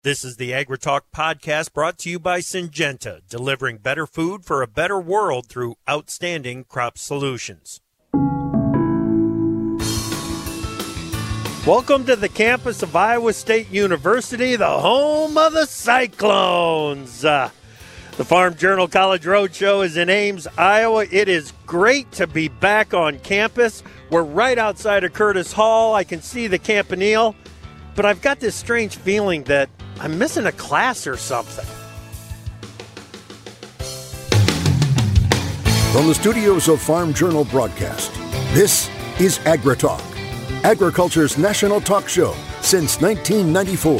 This is the AgriTalk podcast brought to you by Syngenta, delivering better food for a better world through outstanding crop solutions. Welcome to the campus of Iowa State University, the home of the Cyclones. The Farm Journal College Roadshow is in Ames, Iowa. It is great to be back on campus. We're right outside of Curtis Hall. I can see the Campanile, but I've got this strange feeling that I'm missing a class or something. From the studios of Farm Journal Broadcast, this is AgriTalk, agriculture's national talk show since 1994.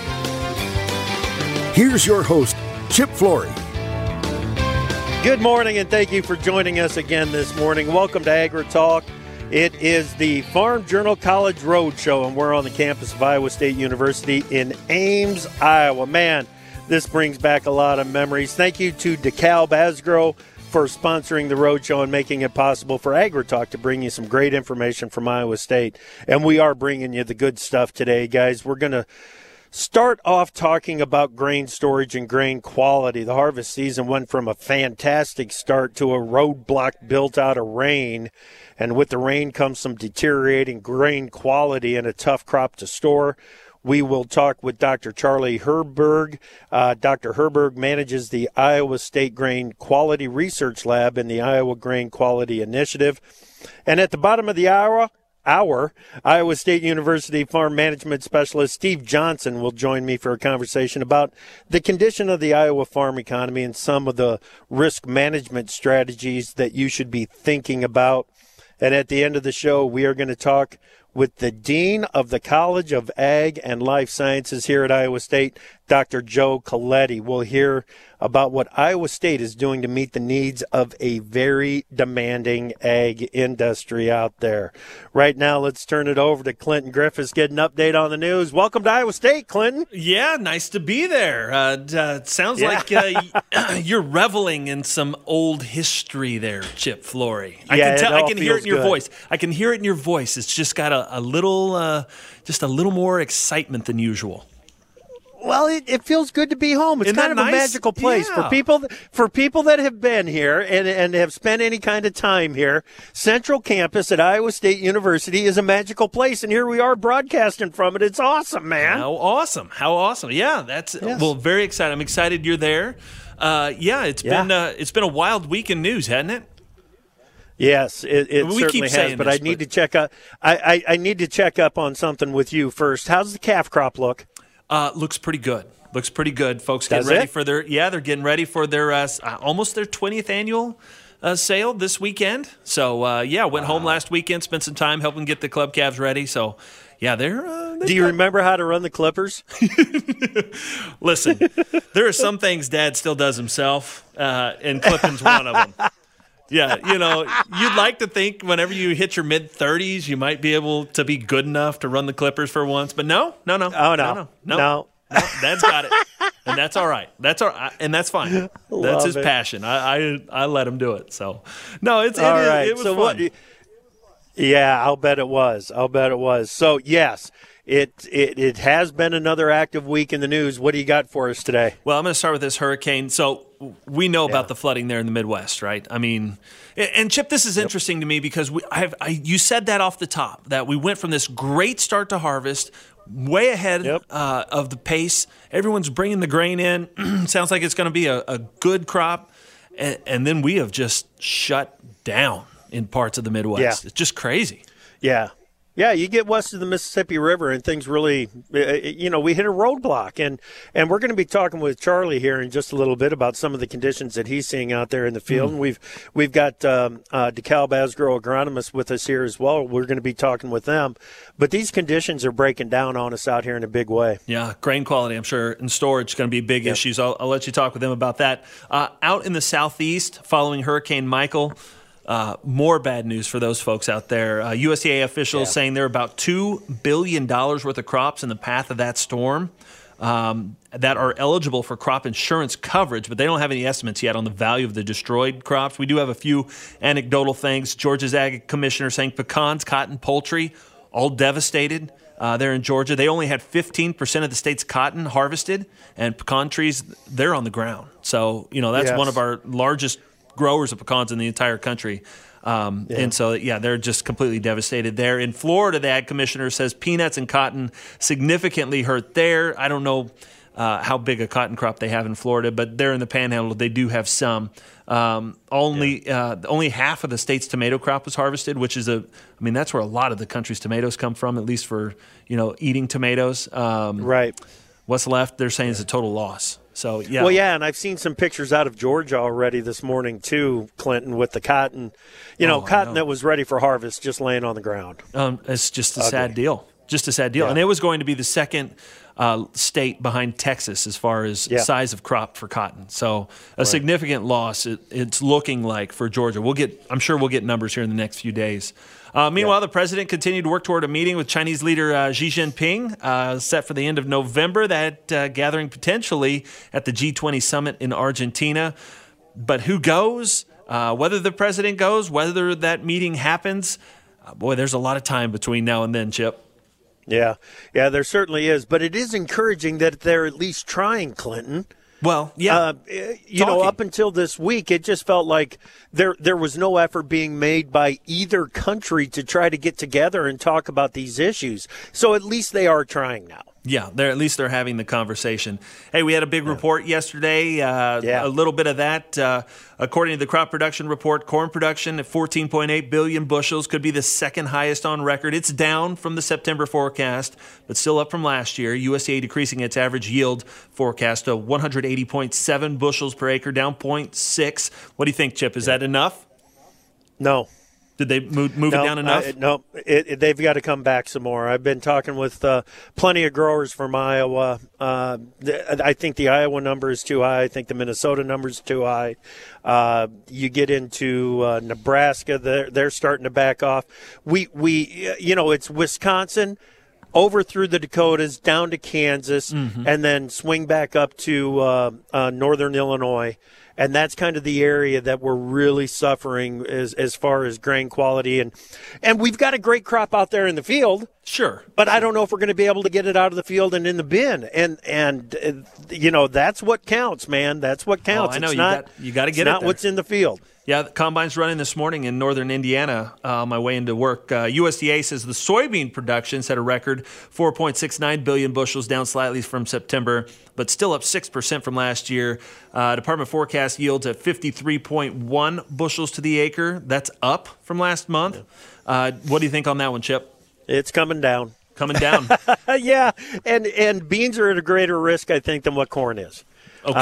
Here's your host, Chip Flory. Good morning, and thank you for joining us again this morning. Welcome to AgriTalk. It is the Farm Journal College Roadshow, and we're on the campus of Iowa State University in Ames, Iowa. Man, this brings back a lot of memories. Thank you to DeKalb Asgrow for sponsoring the Roadshow and making it possible for AgriTalk to bring you some great information from Iowa State. And we are bringing you the good stuff today, guys. We're going to start off talking about grain storage and grain quality. The harvest season went from a fantastic start to a roadblock built out of rain. And with the rain comes some deteriorating grain quality and a tough crop to store. We will talk with Dr. Charlie Herberg. Dr. Herberg manages the Iowa State Grain Quality Research Lab in the Iowa Grain Quality Initiative. And at the bottom of the hour, Iowa State University Farm Management Specialist Steve Johnson will join me for a conversation about the condition of the Iowa farm economy and some of the risk management strategies that you should be thinking about. And at the end of the show, we are going to talk with the Dean of the College of Ag and Life Sciences here at Iowa State, Dr. Joe Coletti. We'll hear about what Iowa State is doing to meet the needs of a very demanding ag industry out there. Right now, let's turn it over to Clinton Griffiths, get an update on the news. Welcome to Iowa State, Clinton. Yeah, nice to be there. It sounds like you're reveling in some old history there, Chip Flory. I can hear it in your voice. I can hear it in your voice. It's just got a little more excitement than usual. Well, it feels good to be home. It's kind of a magical place for people that have been here and have spent any kind of time here. Central Campus at Iowa State University is a magical place, and here we are broadcasting from it. It's awesome, man. How awesome. Yeah, well, very excited. I'm excited you're there. It's been a wild week in news, hasn't it? Yes, it certainly has. But I need to check up. I need to check up on something with you first. How's the calf crop look? Looks pretty good. Folks getting ready for they're getting ready for their almost their 20th annual sale this weekend. So went home last weekend, spent some time helping get the club calves ready. So Do you remember how to run the clippers? Listen, there are some things Dad still does himself, and clipping's one of them. Yeah, you'd like to think whenever you hit your mid-30s, you might be able to be good enough to run the clippers for once. But no. Oh, no. Dad's got it, and that's all right. And that's fine. That's his passion. I let him do it. So, no, it was fun. I'll bet it was. So, yes. It has been another active week in the news. What do you got for us today? Well, I'm going to start with this hurricane. So we know about the flooding there in the Midwest, right? I mean, and Chip, this is interesting to me because you said that off the top, that we went from this great start to harvest, way ahead of the pace. Everyone's bringing the grain in. Sounds like it's going to be a good crop. And then we have just shut down in parts of the Midwest. Yeah. It's just crazy. Yeah. Yeah, you get west of the Mississippi River and things really, we hit a roadblock. And we're going to be talking with Charlie here in just a little bit about some of the conditions that he's seeing out there in the field. And we've got DeKalb Asgrow agronomists with us here as well. We're going to be talking with them. But these conditions are breaking down on us out here in a big way. Yeah, grain quality, I'm sure, and storage is going to be big issues. I'll let you talk with them about that. Out in the southeast, following Hurricane Michael, more bad news for those folks out there. USDA officials saying there are about $2 billion worth of crops in the path of that storm that are eligible for crop insurance coverage, but they don't have any estimates yet on the value of the destroyed crops. We do have a few anecdotal things. Georgia's Ag Commissioner saying pecans, cotton, poultry, all devastated. there in Georgia. They only had 15% of the state's cotton harvested, and pecan trees, they're on the ground. So, that's one of our largest growers of pecans in the entire country. And so, they're just completely devastated there. In Florida, the ag commissioner says peanuts and cotton significantly hurt there. I don't know how big a cotton crop they have in Florida, but they're in the Panhandle. They do have some. Only half of the state's tomato crop was harvested, which is that's where a lot of the country's tomatoes come from, at least for eating tomatoes. Right. What's left, they're saying, is a total loss. So yeah. Well, yeah, and I've seen some pictures out of Georgia already this morning too, Clinton, with the cotton, cotton that was ready for harvest just laying on the ground. It's just a sad deal. Just a sad deal. Yeah. And it was going to be the second state behind Texas as far as size of crop for cotton. So a significant loss it's looking like for Georgia. I'm sure we'll get numbers here in the next few days. Meanwhile, the president continued to work toward a meeting with Chinese leader Xi Jinping, set for the end of November, that gathering potentially at the G20 summit in Argentina. But who goes? Whether the president goes, whether that meeting happens, there's a lot of time between now and then, Chip. Yeah, there certainly is. But it is encouraging that they're at least trying, Clinton. Well, yeah. Up until this week, it just felt like there was no effort being made by either country to try to get together and talk about these issues. So at least they are trying now. Yeah, at least they're having the conversation. Hey, we had a big report yesterday, a little bit of that. According to the crop production report, corn production at 14.8 billion bushels could be the second highest on record. It's down from the September forecast, but still up from last year. USDA decreasing its average yield forecast to 180.7 bushels per acre, down 0.6. What do you think, Chip? Is that enough? No. Did they move it down enough? No, they've got to come back some more. I've been talking with plenty of growers from Iowa. I think the Iowa number is too high. I think the Minnesota number is too high. You get into Nebraska, they're starting to back off. It's Wisconsin, over through the Dakotas, down to Kansas, and then swing back up to northern Illinois. And that's kind of the area that we're really suffering as far as grain quality. And we've got a great crop out there in the field. Sure. But I don't know if we're going to be able to get it out of the field and in the bin. And that's what counts, man. That's what counts. I know. You got to get it not what's in the field. Yeah, the combine's running this morning in northern Indiana on my way into work. USDA says the soybean production set a record 4.69 billion bushels, down slightly from September, but still up 6% from last year. Department forecast yields at 53.1 bushels to the acre. That's up from last month. What do you think on that one, Chip? It's coming down. Coming down. Yeah, and beans are at a greater risk, I think, than what corn is. Okay.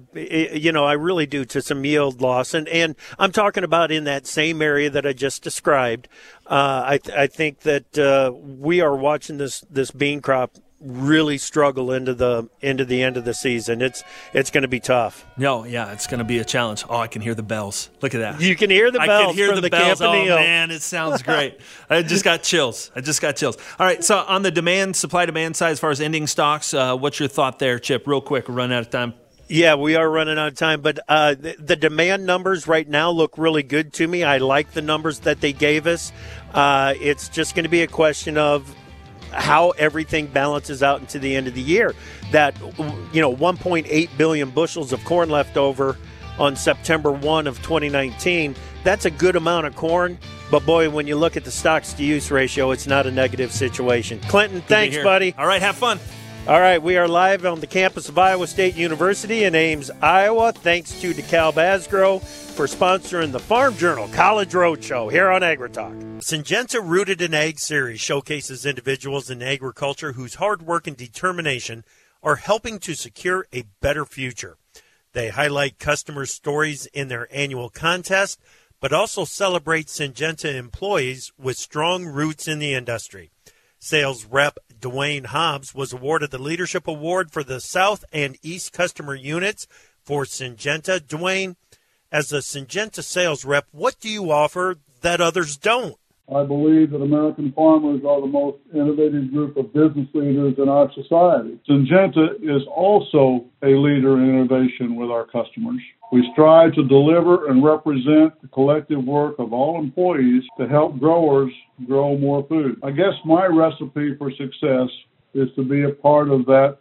I really do, to some yield loss. And I'm talking about in that same area that I just described. I think that we are watching this bean crop really struggle into the end of the season. It's going to be tough. No, yeah, it's going to be a challenge. Oh, I can hear the bells. Look at that. You can hear the bells. I can hear from the bells. Campanile. Oh man, it sounds great. I just got chills. All right, so on the supply-demand side, as far as ending stocks, what's your thought there, Chip? Real quick, we're running out of time. Yeah, we are running out of time, but the demand numbers right now look really good to me. I like the numbers that they gave us. It's just going to be a question of how everything balances out into the end of the year. That 1.8 billion bushels of corn left over on September 1 of 2019. That's a good amount of corn, but boy, when you look at the stocks-to-use ratio, it's not a negative situation. Clinton, thanks, buddy. All right, have fun. All right, we are live on the campus of Iowa State University in Ames, Iowa. Thanks to DeKalb Asgrow for sponsoring the Farm Journal College Roadshow here on AgriTalk. Syngenta Rooted in Ag series showcases individuals in agriculture whose hard work and determination are helping to secure a better future. They highlight customer stories in their annual contest, but also celebrate Syngenta employees with strong roots in the industry. Sales rep Dwayne Hobbs was awarded the Leadership Award for the South and East customer units for Syngenta. Dwayne, as a Syngenta sales rep, what do you offer that others don't? I believe that American farmers are the most innovative group of business leaders in our society. Syngenta is also a leader in innovation with our customers. We strive to deliver and represent the collective work of all employees to help growers grow more food. I guess my recipe for success is to be a part of that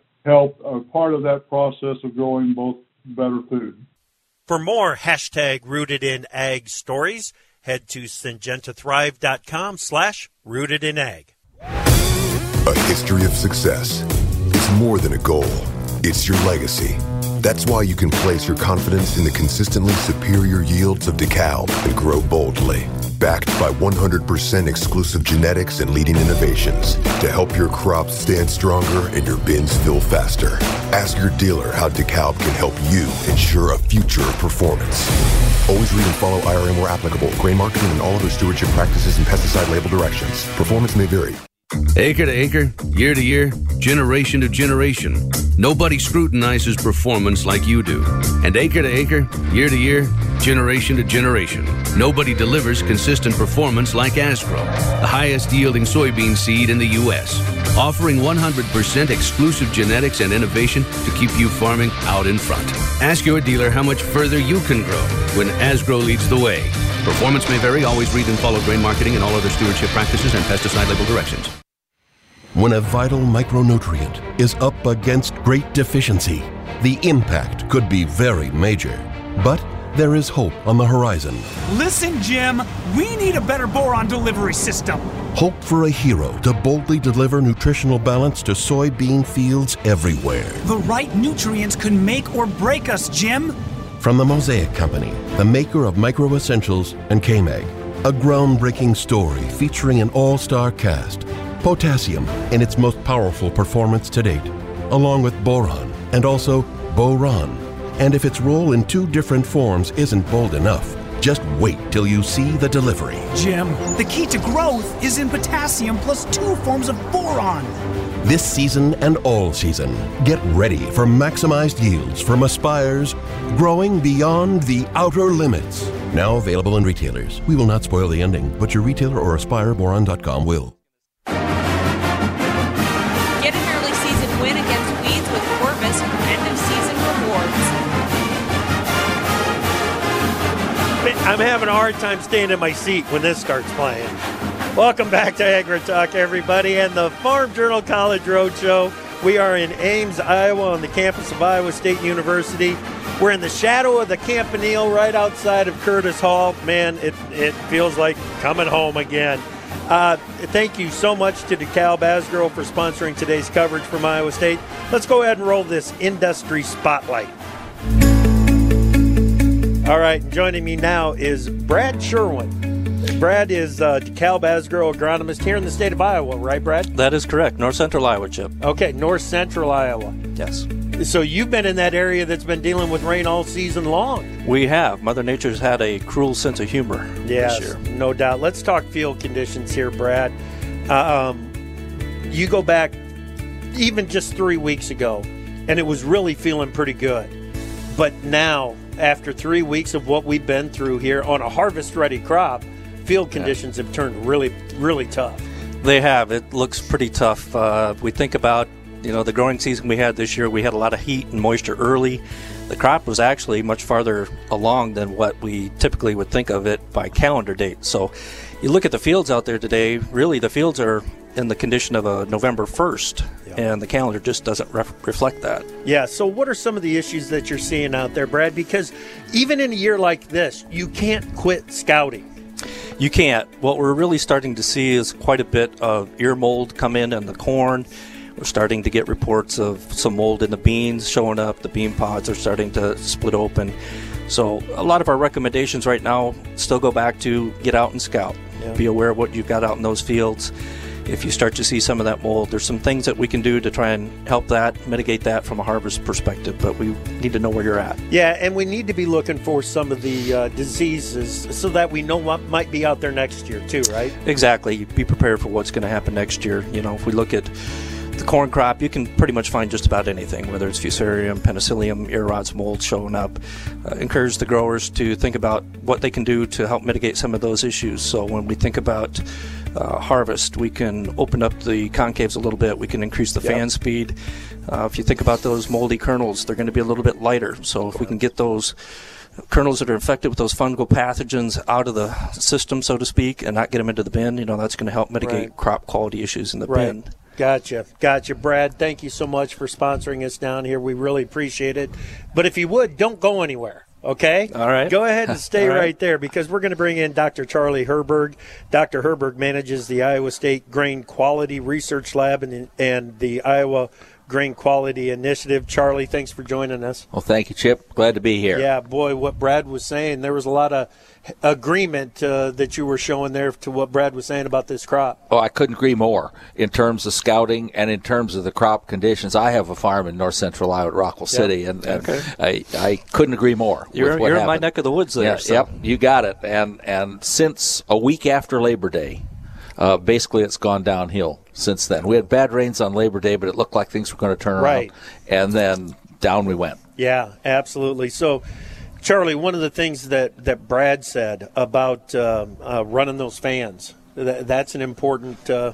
process of growing both better food. For more #Rooted in Ag stories, head to syngentathrive.com/rooted in ag. A history of success. It's more than a goal. It's your legacy. That's why you can place your confidence in the consistently superior yields of DeKalb and grow boldly. Backed by 100% exclusive genetics and leading innovations to help your crops stand stronger and your bins fill faster. Ask your dealer how DeKalb can help you ensure a future of performance. Always read and follow IRM where applicable. Grain marketing and all other stewardship practices and pesticide label directions. Performance may vary. Acre to acre, year to year, generation to generation. Nobody scrutinizes performance like you do. And acre to acre, year to year, generation to generation. Nobody delivers consistent performance like Asgrow, the highest yielding soybean seed in the U.S., offering 100% exclusive genetics and innovation to keep you farming out in front. Ask your dealer how much further you can grow when Asgrow leads the way. Performance may vary. Always read and follow grain marketing and all other stewardship practices and pesticide label directions. When a vital micronutrient is up against great deficiency, the impact could be very major. But there is hope on the horizon. Listen, Jim, we need a better boron delivery system. Hope for a hero to boldly deliver nutritional balance to soybean fields everywhere. The right nutrients can make or break us, Jim. From the Mosaic Company, the maker of Micro Essentials and K-Mag, a groundbreaking story featuring an all-star cast. Potassium in its most powerful performance to date, along with boron and also boron. And if its role in two different forms isn't bold enough, just wait till you see the delivery. Jim, the key to growth is in potassium plus 2 forms of boron. This season and all season, get ready for maximized yields from Aspire's Growing Beyond the Outer Limits. Now available in retailers. We will not spoil the ending, but your retailer or AspireBoron.com will. Get an early season win against weeds with Corvus for end-of-season rewards. I'm having a hard time staying in my seat when this starts playing. Welcome back to AgriTalk, everybody, and the Farm Journal College Roadshow. We are in Ames, Iowa, on the campus of Iowa State University. We're in the shadow of the Campanile right outside of Curtis Hall. Man, it feels like coming home again. Thank you so much to DeKalb Asgrow for sponsoring today's coverage from Iowa State. Let's go ahead and roll this industry spotlight. All right, joining me now is Brad Sherwin. Brad is DeKalb Asgrow agronomist here in the state of Iowa, right, Brad? That is correct. North Central Iowa, Chip. Okay, North Central Iowa. Yes. So you've been in that area that's been dealing with rain all season long. We have. Mother Nature's had a cruel sense of humor this year. No doubt. Let's talk field conditions here, Brad. You go back even just 3 weeks ago, and it was really feeling pretty good. But now, after 3 weeks of what we've been through here on a harvest-ready crop, field conditions have turned really, really tough. They have. It looks pretty tough. We think about, the growing season we had this year. We had a lot of heat and moisture early. The crop was actually much farther along than what we typically would think of it by calendar date. So you look at the fields out there today, really the fields are in the condition of a November 1st, and the calendar just doesn't reflect that. Yeah, so what are some of the issues that you're seeing out there, Brad? Because even in a year like this, you can't quit scouting. You can't. What we're really starting to see is quite a bit of ear mold come in the corn. We're starting to get reports of some mold in the beans showing up. The bean pods are starting to split open. So a lot of our recommendations right now still go back to get out and scout. Yeah. Be aware of what you've got out in those fields. If you start to see some of that mold, there's some things that we can do to try and help that, mitigate that from a harvest perspective, but we need to know where you're at. Yeah, and we need to be looking for some of the diseases so that we know what might be out there next year too, right? Exactly. Be prepared for what's going to happen next year. If we look at the corn crop, you can pretty much find just about anything, whether it's Fusarium, Penicillium, ear rots, mold showing up. Encourage the growers to think about what they can do to help mitigate some of those issues. So when we think about harvest, we can open up the concaves a little bit. We can increase the fan speed. If you think about those moldy kernels, they're going to be a little bit lighter. So if we can get those kernels that are infected with those fungal pathogens out of the system, so to speak, and not get them into the bin, that's going to help mitigate crop quality issues in the bin. Gotcha. Brad, thank you so much for sponsoring us down here. We really appreciate it. But if you would, don't go anywhere. Okay? All right. Go ahead and stay right there, because we're going to bring in Dr. Charlie Herberg. Dr. Herberg manages the Iowa State Grain Quality Research Lab and the Iowa Grain Quality Initiative. Charlie, thanks for joining us. Well, thank you, Chip. Glad to be here. Yeah, boy, what Brad was saying, there was a lot of agreement that you were showing there to what Brad was saying about this crop. Oh, I couldn't agree more in terms of scouting and in terms of the crop conditions. I have a farm in north central Iowa at Rockwell City, and I couldn't agree more. You're in my neck of the woods there. Yeah, so. Yep, you got it. And since a week after Labor Day, basically it's gone downhill since then. We had bad rains on Labor Day, but it looked like things were going to turn around. And then down we went. Yeah, absolutely. So, Charlie, one of the things that Brad said about running those fans, that's an important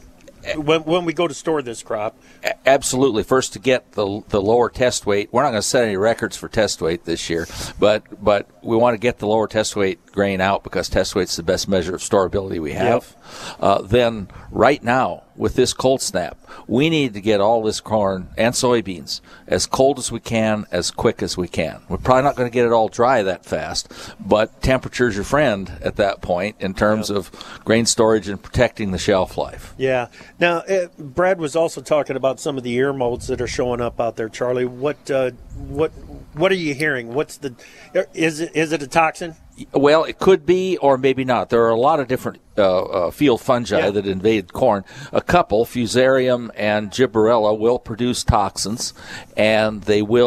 when we go to store this crop. Absolutely. First, to get the lower test weight. We're not going to set any records for test weight this year, but we want to get the lower test weight grain out because test weight's the best measure of storability we have. Then right now, with this cold snap, we need to get all this corn and soybeans as cold as we can, as quick as we can. We're probably not going to get it all dry that fast, but temperature's your friend at that point in terms of grain storage and protecting the shelf life. Yeah. Now, Brad was also talking about some of the ear molds that are showing up out there. Charlie, what are you hearing? Is it a toxin? Well, it could be, or maybe not. There are a lot of different field fungi that invade corn. A couple, Fusarium and Gibberella, will produce toxins, and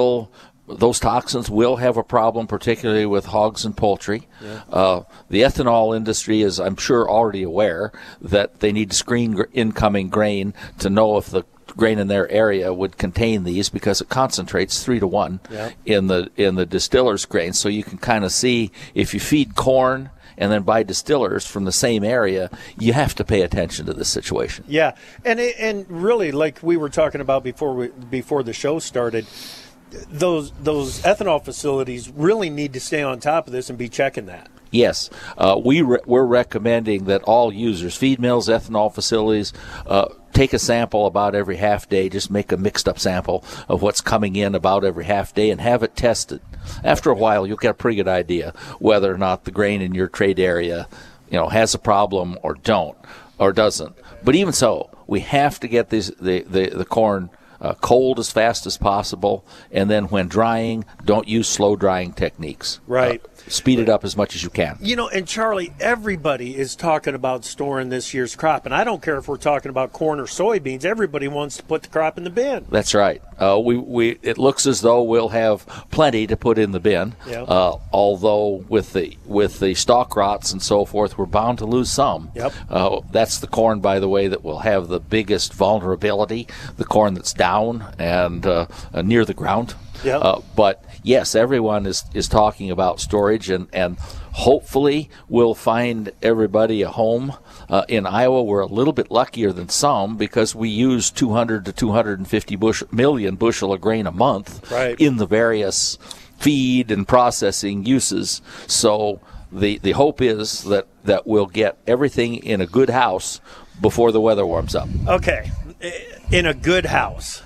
those toxins will have a problem, particularly with hogs and poultry. The ethanol industry is, I'm sure, already aware that they need to screen incoming grain to know if the grain in their area would contain these, because it concentrates 3 to 1 in the distiller's grain. So you can kind of see if you feed corn and then buy distillers from the same area, you have to pay attention to this situation. Yeah, and really, like we were talking about before the show started, those ethanol facilities really need to stay on top of this and be checking that. Yes, we're recommending that all users, feed mills, ethanol facilities, take a sample about every half day. Just make a mixed-up sample of what's coming in about every half day and have it tested. After a while, you'll get a pretty good idea whether or not the grain in your trade area, has a problem or doesn't. But even so, we have to get the corn cold as fast as possible, and then when drying, don't use slow drying techniques. Right. Speed it up as much as you can. And Charlie, everybody is talking about storing this year's crop, and I don't care if we're talking about corn or soybeans. Everybody wants to put the crop in the bin. That's right. It looks as though we'll have plenty to put in the bin. Yep. Although with the stalk rots and so forth, we're bound to lose some. Yep. That's the corn, by the way, that will have the biggest vulnerability. The corn that's down and near the ground. Yep. But yes, everyone is talking about storage, and hopefully we'll find everybody a home. In Iowa, we're a little bit luckier than some because we use 200 to 250 million bushel of grain a month in the various feed and processing uses. So the hope is that we'll get everything in a good house before the weather warms up. Okay, in a good house.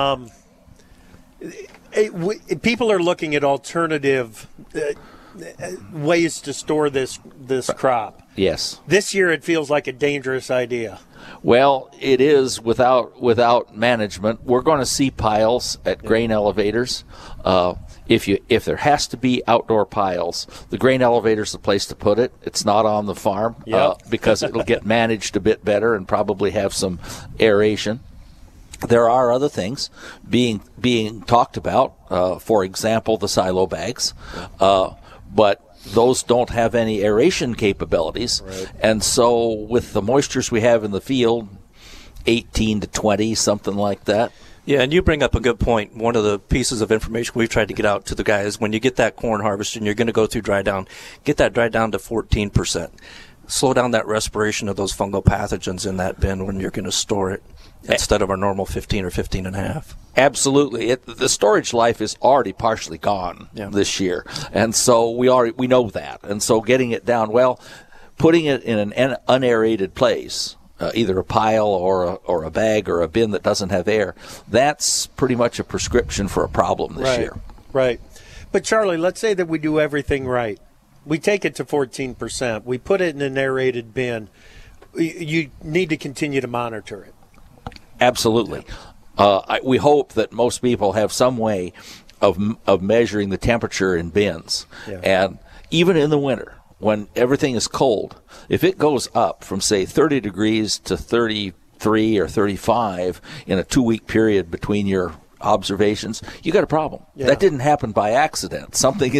People are looking at alternative ways to store this crop. Yes. This year it feels like a dangerous idea. Well, it is without management. We're going to see piles at grain elevators. If there has to be outdoor piles, the grain elevator is the place to put it. It's not on the farm because it'll get managed a bit better and probably have some aeration. There are other things being talked about, for example, the silo bags, but those don't have any aeration capabilities. Right. And so with the moistures we have in the field, 18 to 20, something like that. Yeah, and you bring up a good point. One of the pieces of information we've tried to get out to the guys, when you get that corn harvested and you're going to go through dry down, get that dry down to 14%. Slow down that respiration of those fungal pathogens in that bin when you're going to store it instead of our normal 15 or 15.5. Absolutely. The storage life is already partially gone this year, and so we know that. And so getting it down, putting it in an unaerated place, either a pile or a bag or a bin that doesn't have air, that's pretty much a prescription for a problem this year. Right. But, Charlie, let's say that we do everything right. We take it to 14%. We put it in an aerated bin. You need to continue to monitor it. Absolutely. We hope that most people have some way of measuring the temperature in bins. Yeah. And even in the winter, when everything is cold, if it goes up from, say, 30 degrees to 33 or 35 in a 2-week period between your observations, you got a problem. Yeah. That didn't happen by accident. Something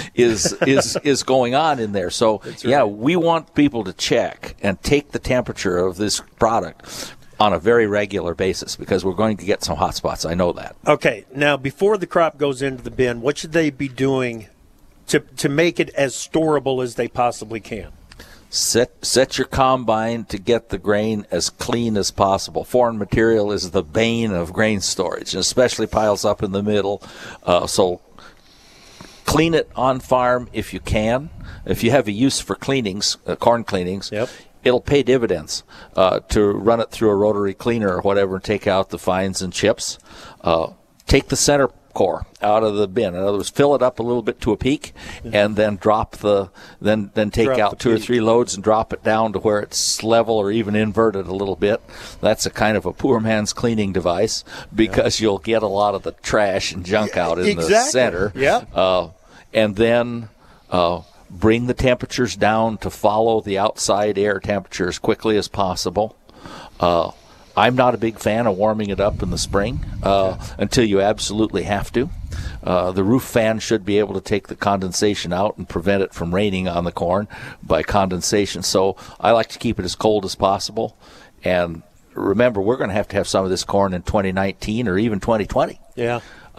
is going on in there. So, right. We want people to check and take the temperature of this product on a very regular basis, because we're going to get some hot spots. I know that. Okay. Now, before the crop goes into the bin, what should they be doing to make it as storable as they possibly can? Set your combine to get the grain as clean as possible. Foreign material is the bane of grain storage, and especially piles up in the middle. So clean it on farm if you can. If you have a use for cleanings, corn cleanings, it'll pay dividends to run it through a rotary cleaner or whatever and take out the fines and chips. Take the center core out of the bin. In other words, fill it up a little bit to a peak, and then then take out 2 or 3 loads and drop it down to where it's level or even inverted a little bit. That's a kind of a poor man's cleaning device, because you'll get a lot of the trash and junk out in the center. Yeah. And then bring the temperatures down to follow the outside air temperature as quickly as possible. I'm not a big fan of warming it up in the spring until you absolutely have to. The roof fan should be able to take the condensation out and prevent it from raining on the corn by condensation. So I like to keep it as cold as possible. And remember, we're going to have some of this corn in 2019 or even 2020. Yeah.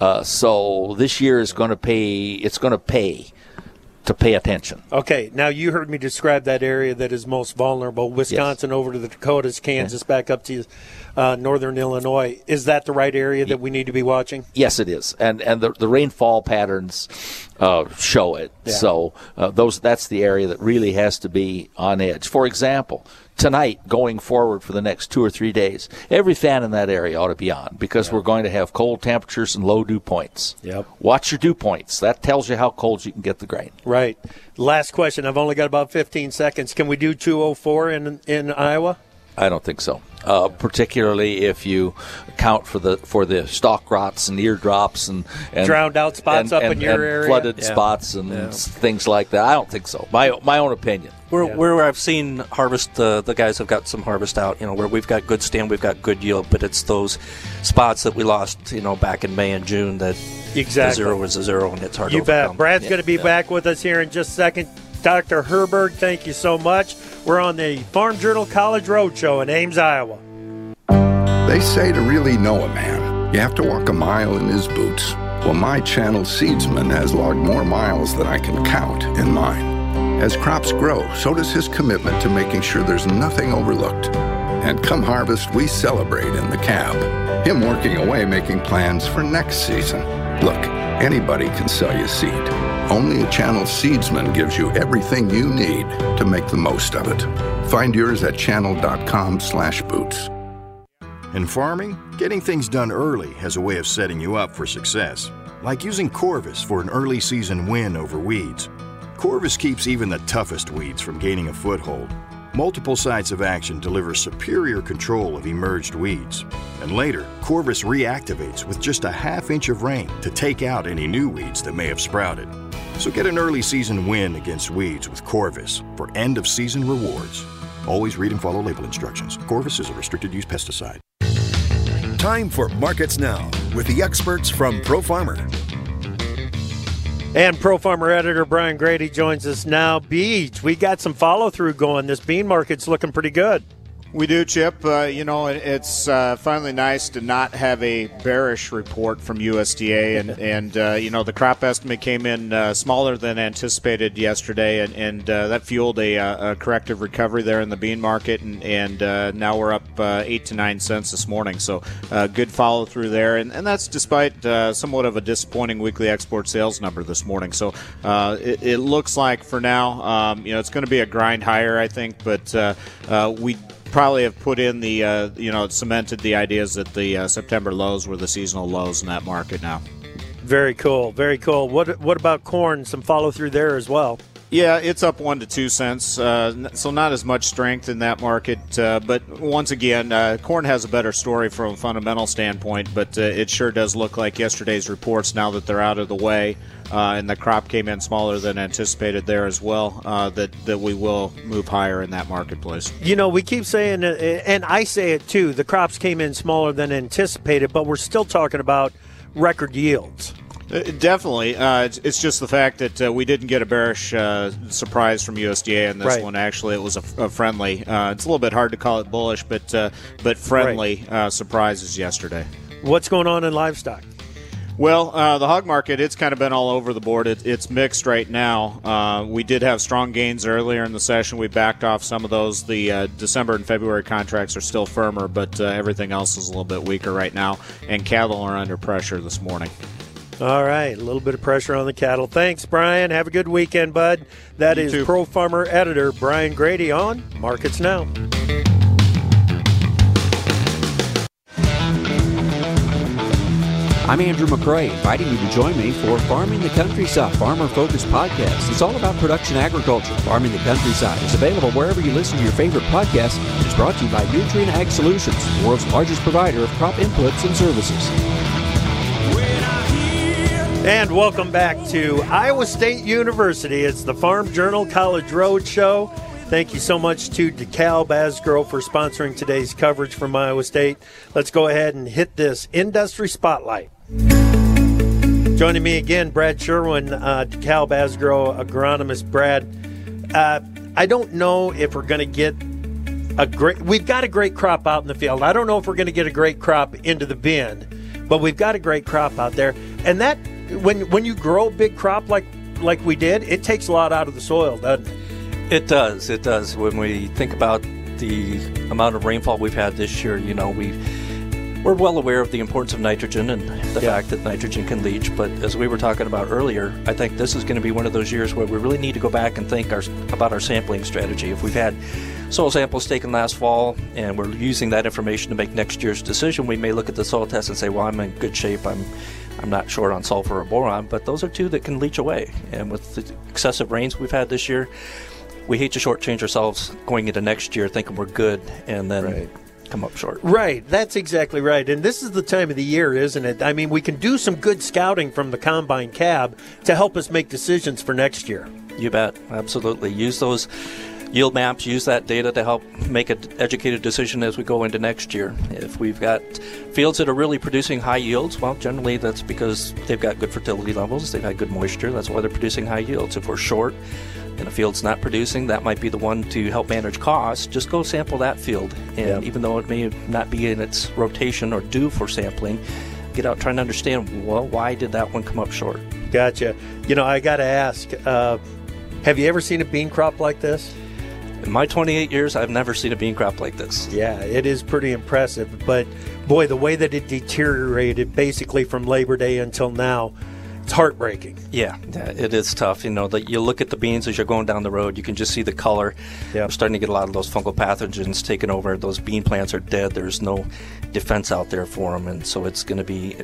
So this year is going to pay. It's going to pay to pay attention. Okay, now you heard me describe that area that is most vulnerable, Wisconsin over to the Dakotas, Kansas back up to northern Illinois. Is that the right area that we need to be watching? Yes, it is. And the rainfall patterns show it. Yeah. So that's the area that really has to be on edge. For example, tonight, going forward for the next 2 or 3 days, every fan in that area ought to be on, because we're going to have cold temperatures and low dew points. Yep. Watch your dew points. That tells you how cold you can get the grain. Right. Last question. I've only got about 15 seconds. Can we do 204 in Iowa? I don't think so. Particularly if you account for the stalk rots and ear drops and drowned out spots up in your area, flooded spots and things like that. I don't think so. My own opinion. Where I've seen harvest, the guys have got some harvest out. Where we've got good stand, we've got good yield, but it's those spots that we lost, back in May and June that the zero was a zero, and it's hard to overcome. Bet. Brad's going to be back with us here in just a second. Dr. Herberg, thank you so much. We're on the Farm Journal College Roadshow in Ames, Iowa. They say to really know a man, you have to walk a mile in his boots. Well, my Channel Seedsman has logged more miles than I can count in mine. As crops grow, so does his commitment to making sure there's nothing overlooked. And come harvest, we celebrate in the cab. Him working away making plans for next season. Look, anybody can sell you seed. Only a Channel Seedsman gives you everything you need to make the most of it. Find yours at channel.com/boots. In farming, getting things done early has a way of setting you up for success. Like using Corvus for an early season win over weeds. Corvus keeps even the toughest weeds from gaining a foothold. Multiple sites of action deliver superior control of emerged weeds. And later, Corvus reactivates with just a ½ inch of rain to take out any new weeds that may have sprouted. So get an early season win against weeds with Corvus for end of season rewards. Always read and follow label instructions. Corvus is a restricted use pesticide. Time for Markets Now with the experts from Pro Farmer. And Pro Farmer editor Brian Grady joins us now. Beach, we got some follow-through going. This bean market's looking pretty good. We do, Chip. It's finally nice to not have a bearish report from USDA, and the crop estimate came in smaller than anticipated yesterday, and that fueled a corrective recovery there in the bean market, and now we're up 8 to 9 cents this morning. So good follow through there, and that's despite somewhat of a disappointing weekly export sales number this morning. So it looks like for now, it's going to be a grind higher, I think, but we probably have put in the, cemented the ideas that the September lows were the seasonal lows in that market now. Very cool, very cool. What about corn? Some follow through there as well. Yeah, it's up 1 to 2 cents, so not as much strength in that market. But once again, corn has a better story from a fundamental standpoint, but it sure does look like yesterday's reports, now that they're out of the way, and the crop came in smaller than anticipated there as well, that we will move higher in that marketplace. We keep saying, and I say it too, the crops came in smaller than anticipated, but we're still talking about record yields. Definitely. It's just the fact that we didn't get a bearish surprise from USDA in this one. Actually, it was a friendly. It's a little bit hard to call it bullish, but friendly surprises yesterday. What's going on in livestock? Well, the hog market, it's kind of been all over the board. It's mixed right now. We did have strong gains earlier in the session. We backed off some of those. The December and February contracts are still firmer, but everything else is a little bit weaker right now, and cattle are under pressure this morning. All right, a little bit of pressure on the cattle. Thanks, Brian. Have a good weekend, bud. That is too. Pro Farmer editor Brian Grady on Markets Now. I'm Andrew McCrae, inviting you to join me for Farming the Countryside, farmer-focused podcast. It's all about production agriculture. Farming the Countryside is available wherever you listen to your favorite podcasts, and is brought to you by Nutrient Ag Solutions, the world's largest provider of crop inputs and services. And welcome back to Iowa State University. It's the Farm Journal College Road Show. Thank you so much to DeKalb Asgrow for sponsoring today's coverage from Iowa State. Let's go ahead and hit this industry spotlight. Joining me again, Brad Sherwin, DeKalb Asgrow agronomist. Brad, I don't know if we're going to get we've got a great crop out in the field. I don't know if we're going to get a great crop into the bin, but we've got a great crop out there. And that, when you grow a big crop like we did, it takes a lot out of the soil, doesn't it? It does. It does. When we think about the amount of rainfall we've had this year, we're well aware of the importance of nitrogen and the fact that nitrogen can leach. But as we were talking about earlier, I think this is going to be one of those years where we really need to go back and think about our sampling strategy. If we've had soil samples taken last fall and we're using that information to make next year's decision, we may look at the soil test and say, well, I'm in good shape. I'm not short on sulfur or boron, but those are two that can leach away. And with the excessive rains we've had this year, we hate to shortchange ourselves going into next year thinking we're good and then come up short. Right. That's exactly right. And this is the time of the year, isn't it? I mean, we can do some good scouting from the Combine Cab to help us make decisions for next year. You bet. Absolutely. Use those yield maps, use that data to help make an educated decision as we go into next year. If we've got fields that are really producing high yields, well, generally that's because they've got good fertility levels, they've had good moisture, that's why they're producing high yields. If we're short and a field's not producing, that might be the one to help manage costs. Just go sample that field, and even though it may not be in its rotation or due for sampling, get out trying to understand, well, why did that one come up short? Gotcha. I got to ask, have you ever seen a bean crop like this? In my 28 years, I've never seen a bean crop like this. Yeah, it is pretty impressive. But, boy, the way that it deteriorated basically from Labor Day until now, it's heartbreaking. Yeah, it is tough. That you look at the beans as you're going down the road, you can just see the color. We're starting to get a lot of those fungal pathogens taking over. Those bean plants are dead. There's no defense out there for them. And so it's going to be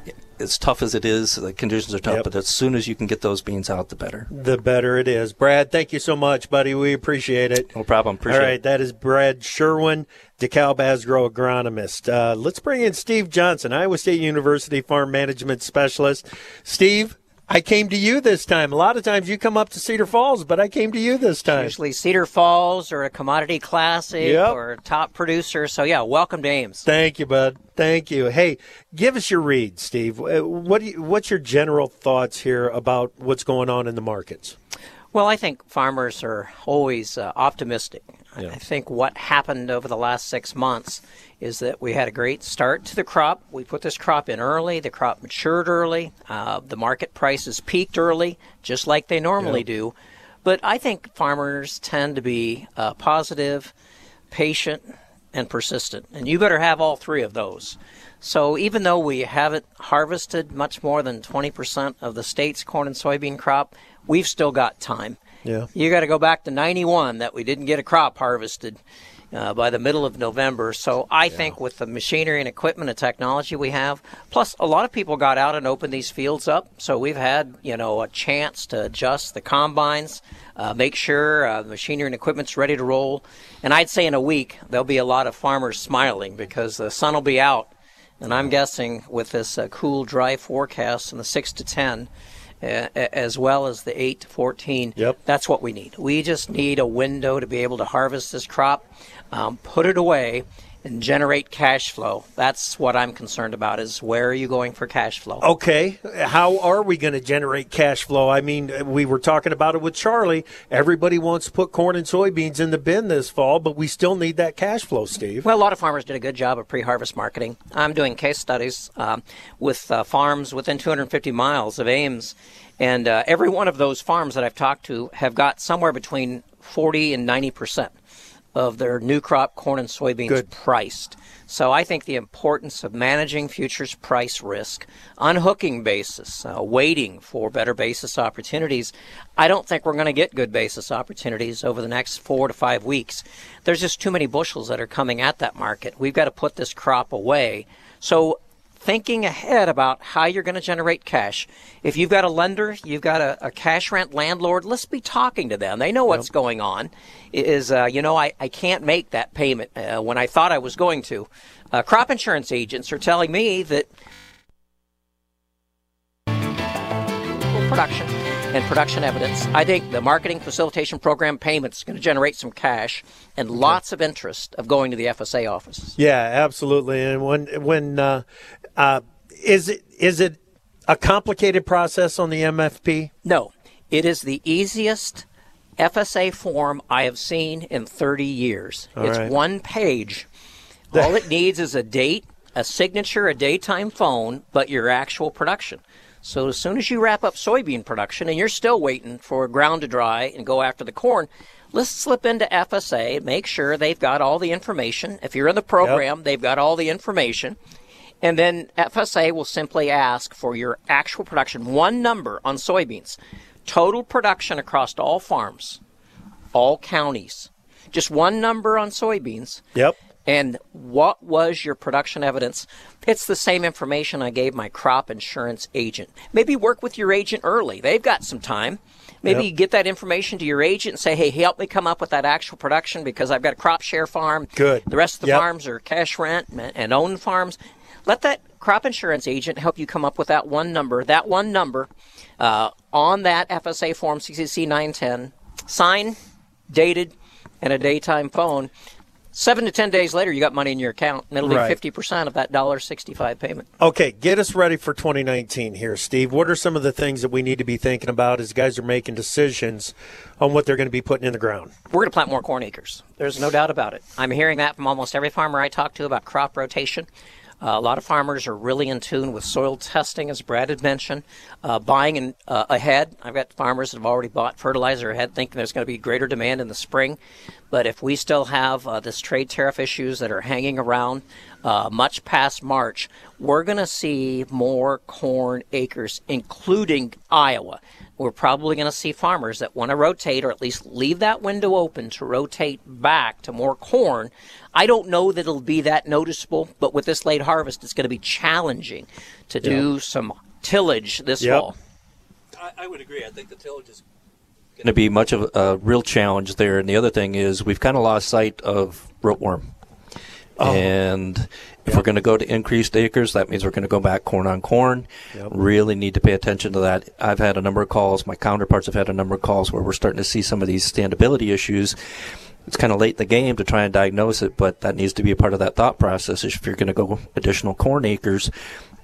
as tough as it is. The conditions are tough, but as soon as you can get those beans out, the better. The better it is. Brad, thank you so much, buddy. We appreciate it. No problem. Appreciate it. All right, that is Brad Sherwin, DeKalb Asgrow agronomist. Let's bring in Steve Johnson, Iowa State University farm management specialist. Steve, I came to you this time. A lot of times you come up to Cedar Falls, but I came to you this time. Usually Cedar Falls or a Commodity Classic or a top producer. So, welcome to Ames. Thank you, bud. Thank you. Hey, give us your read, Steve. What's your general thoughts here about what's going on in the markets? Well, I think farmers are always optimistic. Yeah. I think what happened over the last 6 months is that we had a great start to the crop. We put this crop in early. The crop matured early. The market prices peaked early, just like they normally do. But I think farmers tend to be positive, patient, and persistent. And you better have all three of those. So even though we haven't harvested much more than 20% of the state's corn and soybean crop, we've still got time. Yeah. You got to go back to 91 that we didn't get a crop harvested by the middle of November. So I think with the machinery and equipment and technology we have, plus a lot of people got out and opened these fields up. So we've had, a chance to adjust the combines, make sure the machinery and equipment's ready to roll. And I'd say in a week, there'll be a lot of farmers smiling because the sun will be out. And I'm guessing with this cool, dry forecast in the 6 to 10, as well as the 8 to 14, that's what we need. We just need a window to be able to harvest this crop, put it away, and generate cash flow. That's what I'm concerned about, is where are you going for cash flow? Okay. How are we going to generate cash flow? I mean, we were talking about it with Charlie. Everybody wants to put corn and soybeans in the bin this fall, but we still need that cash flow, Steve. Well, a lot of farmers did a good job of pre-harvest marketing. I'm doing case studies with farms within 250 miles of Ames, and every one of those farms that I've talked to have got somewhere between 40 and 90% of their new crop corn and soybeans priced. So I think the importance of managing futures price risk, unhooking basis, waiting for better basis opportunities. I don't think we're going to get good basis opportunities over the next 4 to 5 weeks. There's just too many bushels that are coming at that market. We've got to put this crop away. So thinking ahead about how you're going to generate cash. If you've got a lender, you've got a cash rent landlord, let's be talking to them. They know what's going on. I can't make that payment when I thought I was going to. Crop insurance agents are telling me that production and production evidence. I think the marketing facilitation program payments is going to generate some cash and lots of interest of going to the FSA offices. Yeah, absolutely. And when is it a complicated process on the MFP? No, it is the easiest FSA form I have seen in 30 years. It's one page. All it needs is a date, a signature, a daytime phone, but your actual production. So as soon as you wrap up soybean production and you're still waiting for ground to dry and go after the corn, let's slip into FSA, make sure they've got all the information. If you're in the program, they've got all the information. And then FSA will simply ask for your actual production, one number on soybeans, total production across all farms, all counties, just one number on soybeans. And what was your production evidence? It's the same information I gave my crop insurance agent. Maybe work with your agent early. They've got some time. Maybe you get that information to your agent and say, hey, help me come up with that actual production because I've got a crop share farm. Good. The rest of the farms are cash rent and owned farms. Let that crop insurance agent help you come up with that one number on that FSA form CCC 910, signed, dated, and a daytime phone. 7 to 10 days later, you got money in your account, and it'll be 50% of that $1.65 payment. Okay, get us ready for 2019 here, Steve. What are some of the things that we need to be thinking about as guys are making decisions on what they're going to be putting in the ground? We're going to plant more corn acres. There's no doubt about it. I'm hearing that from almost every farmer I talk to about crop rotation. A lot of farmers are really in tune with soil testing, as Brad had mentioned, buying ahead. I've got farmers that have already bought fertilizer ahead, thinking there's going to be greater demand in the spring. But if we still have this trade tariff issues that are hanging around much past March, we're going to see more corn acres, including Iowa. We're probably going to see farmers that want to rotate or at least leave that window open to rotate back to more corn. I don't know that it'll be that noticeable, but with this late harvest, it's going to be challenging to do some tillage this fall. I would agree. I think the tillage is going to be much of a real challenge there. And the other thing is we've kind of lost sight of rootworm. And if we're going to go to increased acres, that means we're going to go back corn on corn. Really need to pay attention to that. I've had a number of calls. My counterparts have had a number of calls where we're starting to see some of these standability issues. It's kind of late in the game to try and diagnose it, but that needs to be a part of that thought process. If you're going to go additional corn acres,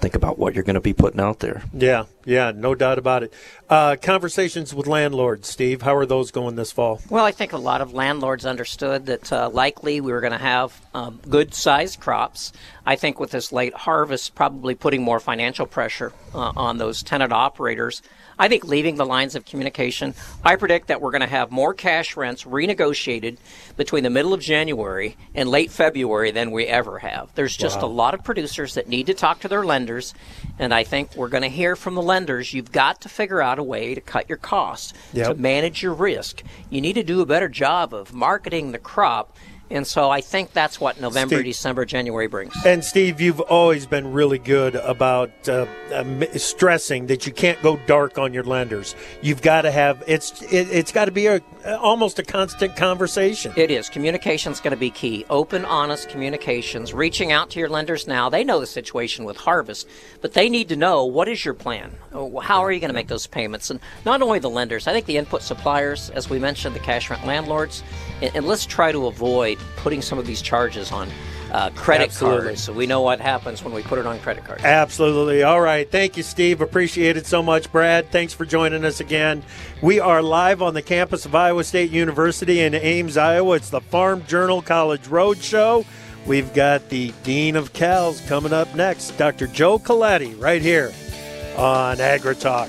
think about what you're going to be putting out there. Yeah, no doubt about it. Conversations with landlords, Steve, how are those going this fall? Well, I think a lot of landlords understood that likely we were going to have good-sized crops. I think with this late harvest, probably putting more financial pressure on those tenant operators. I think leaving the lines of communication. I predict that we're going to have more cash rents renegotiated between the middle of January and late February than we ever have. There's just a lot of producers that need to talk to their lenders, and I think we're going to hear from the lenders, you've got to figure out a way to cut your costs, to manage your risk. You need to do a better job of marketing the crop. And so I think that's what November, December, January brings. And, Steve, you've always been really good about stressing that you can't go dark on your lenders. You've got to have it's got to be almost a constant conversation. It is. Communication's going to be key. Open, honest communications. Reaching out to your lenders now. They know the situation with harvest, but they need to know, what is your plan? How are you going to make those payments? And not only the lenders, I think the input suppliers, as we mentioned, the cash rent landlords, and let's try to avoid putting some of these charges on credit cards, so we know what happens when we put it on credit cards. Absolutely. All right. Thank you, Steve. Appreciate it so much. Brad, thanks for joining us again. We are live on the campus of Iowa State University in Ames, Iowa. It's the Farm Journal College Roadshow. We've got the Dean of Cows coming up next, Dr. Joe Coletti, right here on AgriTalk.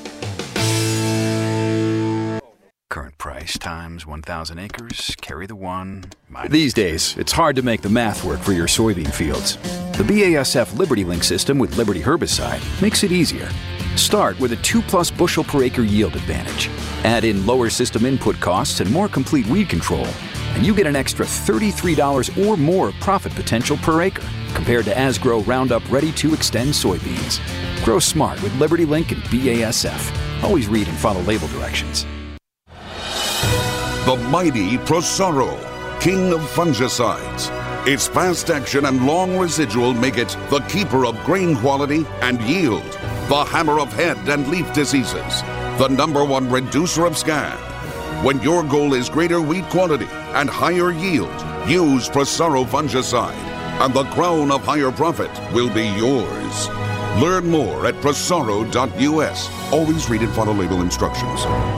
Current price times 1,000 acres, carry the one. These days, it's hard to make the math work for your soybean fields. The BASF Liberty Link system with Liberty herbicide makes it easier. Start with a 2+ bushel per acre yield advantage. Add in lower system input costs and more complete weed control, and you get an extra $33 or more profit potential per acre compared to Asgrow Roundup Ready to Extend soybeans. Grow smart with Liberty Link and BASF. Always read and follow label directions. The mighty Prosaro, king of fungicides. Its fast action and long residual make it the keeper of grain quality and yield, the hammer of head and leaf diseases, the #1 reducer of scab. When your goal is greater weed quantity and higher yield, use Prosaro fungicide, and the crown of higher profit will be yours. Learn more at prosaro.us. Always read and follow label instructions.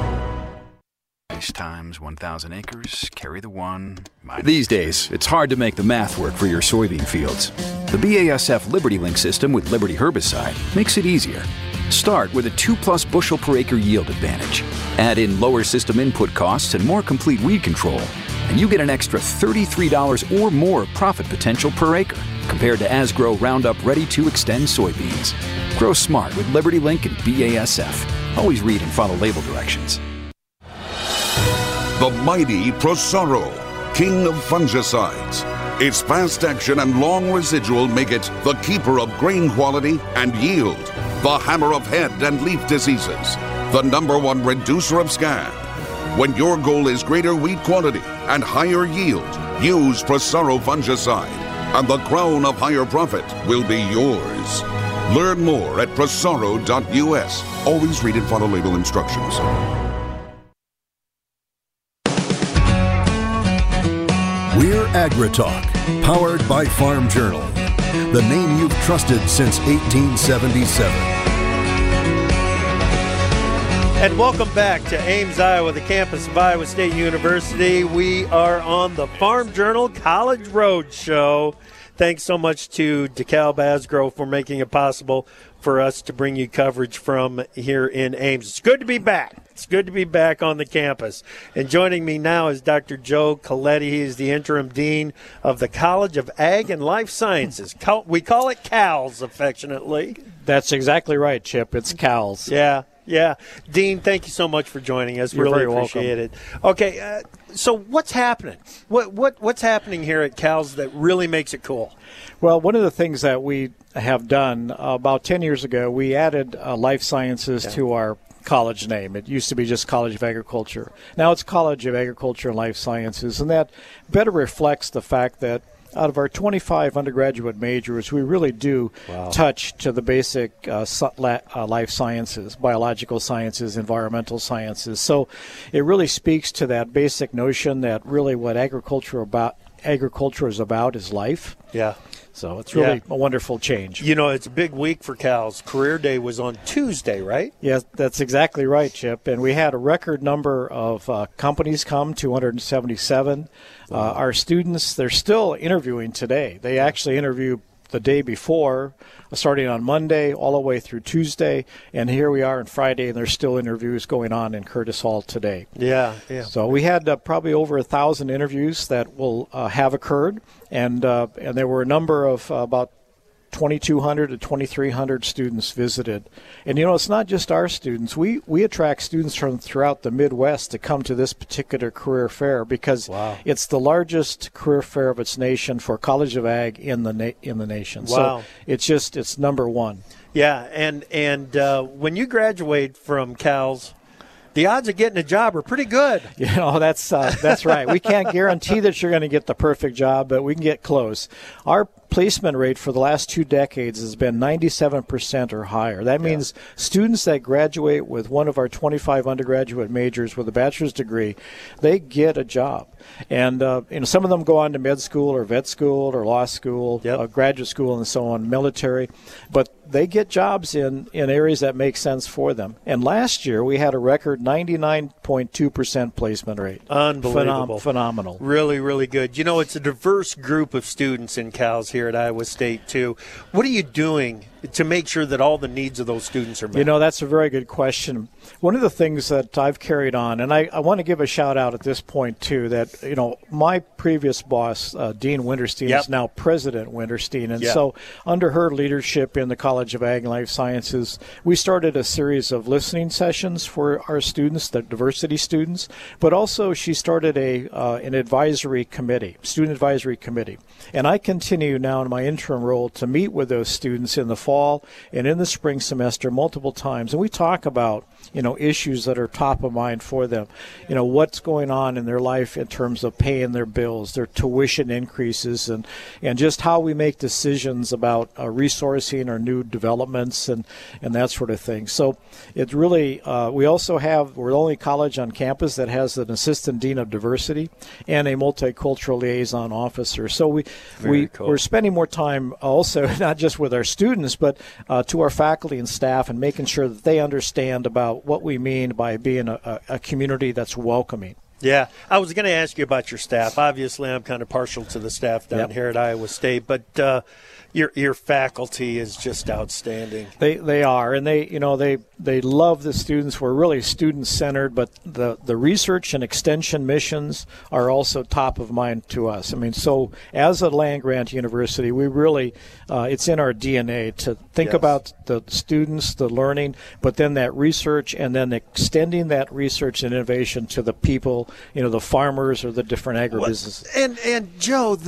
Times 1,000 acres, carry the one. These days, it's hard to make the math work for your soybean fields. The BASF Liberty Link system with Liberty herbicide makes it easier. Start with a 2+ bushel per acre yield advantage. Add in lower system input costs and more complete weed control, and you get an extra $33 or more profit potential per acre compared to Asgrow Roundup Ready to Extend soybeans. Grow smart with Liberty Link and BASF. Always read and follow label directions. The mighty Prosaro, king of fungicides. Its fast action and long residual make it the keeper of grain quality and yield, the hammer of head and leaf diseases, the #1 reducer of scab. When your goal is greater weed quantity and higher yield, use Prosaro fungicide, and the crown of higher profit will be yours. Learn more at prosaro.us. Always read and follow label instructions. We're AgriTalk, powered by Farm Journal, the name you've trusted since 1877. And welcome back to Ames, Iowa, the campus of Iowa State University. We are on the Farm Journal College Roadshow. Thanks so much to DeKalb Asgrow for making it possible for us to bring you coverage from here in Ames. It's good to be back. It's good to be back on the campus. And joining me now is Dr. Joe Coletti. He is the interim dean of the College of Ag and Life Sciences. We call it CALS affectionately. That's exactly right, Chip. It's CALS. Yeah. Dean, thank you so much for joining us. You're really very appreciate welcome. it. Okay, so what's happening? What's happening here at CALS that really makes it cool? Well, one of the things that we have done about 10 years ago, we added life sciences to our college name. It used to be just College of Agriculture. Now it's College of Agriculture and Life Sciences, and that better reflects the fact that out of our 25 undergraduate majors, we really do touch to the basic life sciences, biological sciences, environmental sciences. So it really speaks to that basic notion that really what agriculture agriculture is about is life. Yeah. So it's really a wonderful change. You know, it's a big week for cows. Career Day was on Tuesday, right? Yes, that's exactly right, Chip. And we had a record number of companies come, 277. Our students, they're still interviewing today. They actually interview the day before, starting on Monday all the way through Tuesday, and here we are on Friday, and there's still interviews going on in Curtis Hall today. Yeah. So we had probably over 1,000 interviews that will have occurred, and there were a number of about 2,200 to 2,300 students visited. And, it's not just our students. We attract students from throughout the Midwest to come to this particular career fair because it's the largest career fair of its nation for College of Ag in the nation. Wow. So it's number one. Yeah, and when you graduate from Cal's, the odds of getting a job are pretty good. That's right. We can't guarantee that you're going to get the perfect job, but we can get close. Our placement rate for the last 2 decades has been 97% or higher. That means students that graduate with one of our 25 undergraduate majors with a bachelor's degree, they get a job. And some of them go on to med school or vet school or law school, graduate school and so on, military. But they get jobs in areas that make sense for them. And last year we had a record 99.2% placement rate. Unbelievable. Phenomenal. Really, really good. It's a diverse group of students in Cal's here at Iowa State, too. What are you doing to make sure that all the needs of those students are met? That's a very good question. One of the things that I've carried on, and I want to give a shout out at this point, too, that, my previous boss, Dean Winterstein, is now President Winterstein. And so under her leadership in the College of Ag and Life Sciences, we started a series of listening sessions for our students, the diversity students, but also she started an advisory committee, student advisory committee. And I continue now in my interim role to meet with those students in the fall and in the spring semester multiple times. And we talk about, issues that are top of mind for them. What's going on in their life in terms of paying their bills, their tuition increases, and just how we make decisions about resourcing or new developments and that sort of thing. So it's really, we're the only college on campus that has an assistant dean of diversity and a multicultural liaison officer. So we're spending more time also not just with our students, but to our faculty and staff and making sure that they understand about what we mean by being a community that's welcoming. Yeah, I was going to ask you about your staff. Obviously, I'm kind of partial to the staff down here at Iowa State, but your faculty is just outstanding. They are, and they love the students. We're really student centered, but the research and extension missions are also top of mind to us. I mean, so as a land grant university, we really it's in our DNA to think about the students, the learning, but then that research, and then extending that research and innovation to the people, the farmers or the different agribusinesses. And Joe,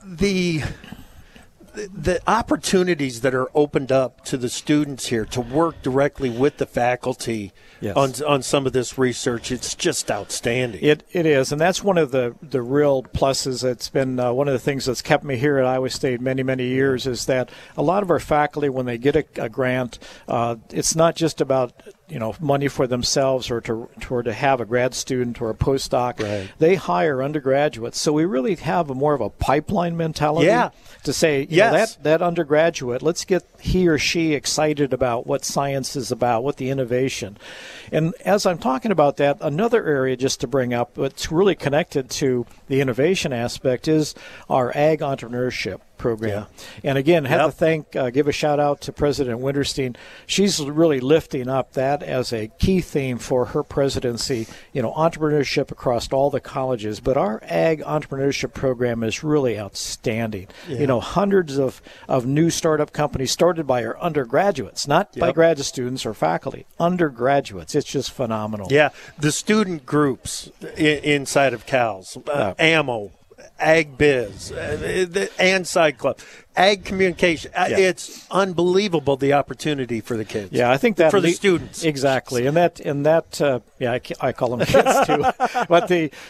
the opportunities that are opened up to the students here to work directly with the faculty on some of this research, it's just outstanding. It is, and that's one of the real pluses. It's been one of the things that's kept me here at Iowa State many, many years is that a lot of our faculty, when they get a grant, it's not just about money for themselves or to have a grad student or a postdoc. Right. They hire undergraduates. So we really have more of a pipeline mentality to say, that undergraduate, let's get he or she excited about what science is about, what the innovation. And as I'm talking about that, another area just to bring up, it's really connected to the innovation aspect, is our ag entrepreneurship program. And again, have to give a shout out to President Winterstein. She's really lifting up that as a key theme for her presidency, entrepreneurship across all the colleges. But our ag entrepreneurship program is really outstanding. Hundreds of new startup companies started by our undergraduates, not by graduate students or faculty, undergraduates. It's just phenomenal. Yeah, the student groups inside of CALS, AMMO, Ag Biz, and Side Club. ag communication. It's unbelievable, the opportunity for the kids. Yeah, I think that for the students. Exactly. And that I call them kids too. But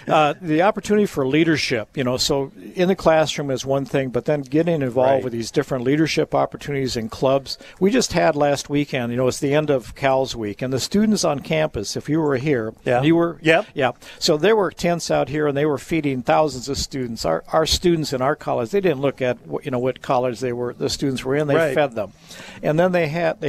the opportunity for leadership, so in the classroom is one thing, but then getting involved with these different leadership opportunities in clubs. We just had last weekend, it's the end of Cal's week, and the students on campus, if you were here, you were, so there were tents out here, and they were feeding thousands of students. Our students in our college, they didn't look at what college the students were in. They fed them, and then they had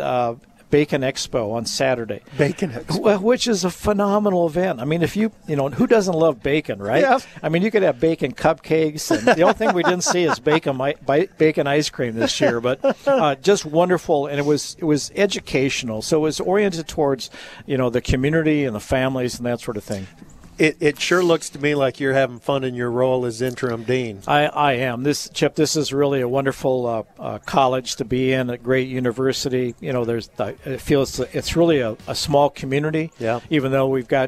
Bacon Expo on Saturday. Bacon Expo, which is a phenomenal event. I mean, if who doesn't love bacon, right? Yeah. I mean, you could have bacon cupcakes, and the only thing we didn't see is bacon ice cream this year. But just wonderful, and it was educational. So it was oriented towards the community and the families and that sort of thing. It sure looks to me like you're having fun in your role as interim dean. I am. Chip, this is really a wonderful college to be in, a great university. I feel it's really a small community. Yeah. Even though we've got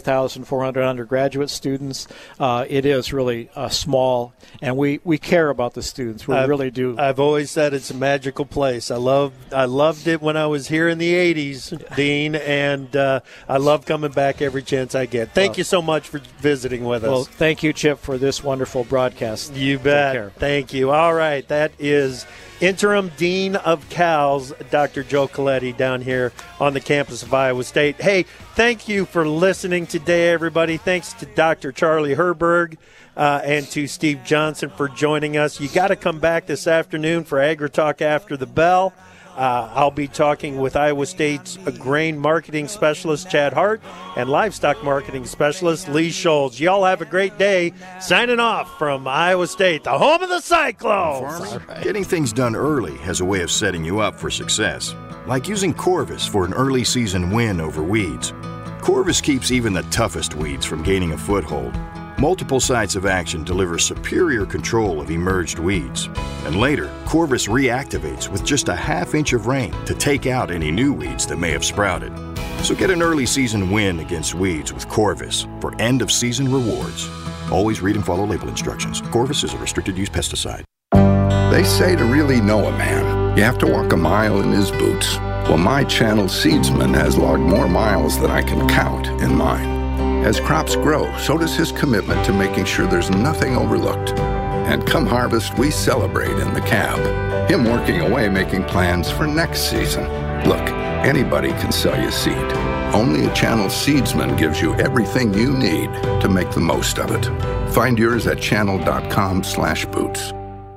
4,400 undergraduate students, it is really small, and we care about the students. We really do. I've always said it's a magical place. I loved it when I was here in the 80s, Dean, and I love coming back every chance I get. Thank you so much for visiting with us. Well, thank you, Chip, for this wonderful broadcast. You bet. Take care. Thank you. All right, that is Interim Dean of Cal's, Dr. Joe Coletti, down here on the campus of Iowa State. Hey, thank you for listening today, everybody. Thanks to Dr. Charlie Herberg and to Steve Johnson for joining us. You got to come back this afternoon for AgriTalk after the bell. I'll be talking with Iowa State's grain marketing specialist, Chad Hart, and livestock marketing specialist, Lee Scholes. Y'all have a great day. Signing off from Iowa State, the home of the Cyclones. Getting things done early has a way of setting you up for success, like using Corvus for an early season win over weeds. Corvus keeps even the toughest weeds from gaining a foothold. Multiple sites of action deliver superior control of emerged weeds. And later, Corvus reactivates with just a half-inch of rain to take out any new weeds that may have sprouted. So get an early season win against weeds with Corvus for end-of-season rewards. Always read and follow label instructions. Corvus is a restricted-use pesticide. They say to really know a man, you have to walk a mile in his boots. Well, my Channel Seedsman has logged more miles than I can count in mine. As crops grow, so does his commitment to making sure there's nothing overlooked. And come harvest, we celebrate in the cab. Him working away making plans for next season. Look, anybody can sell you seed. Only a Channel Seedsman gives you everything you need to make the most of it. Find yours at channel.com/boots.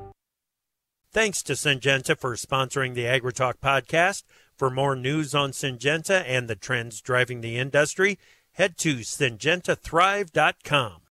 Thanks to Syngenta for sponsoring the AgriTalk podcast. For more news on Syngenta and the trends driving the industry, head to syngentathrive.com.